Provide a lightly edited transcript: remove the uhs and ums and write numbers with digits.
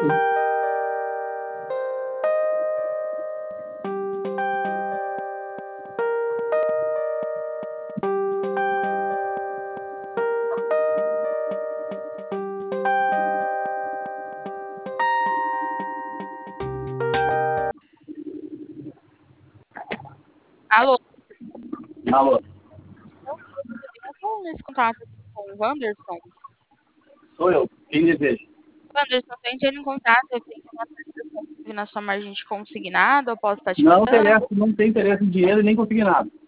Alô, Alô, eu estou nesse contato com o Wanderson. sou eu. Quem deseja? Wanderson, estou entrando em contato, eu tenho uma transação na sua margem de consignado, eu posso estar te Não passando? interessa, não tem interesse em dinheiro e nem conseguir nada.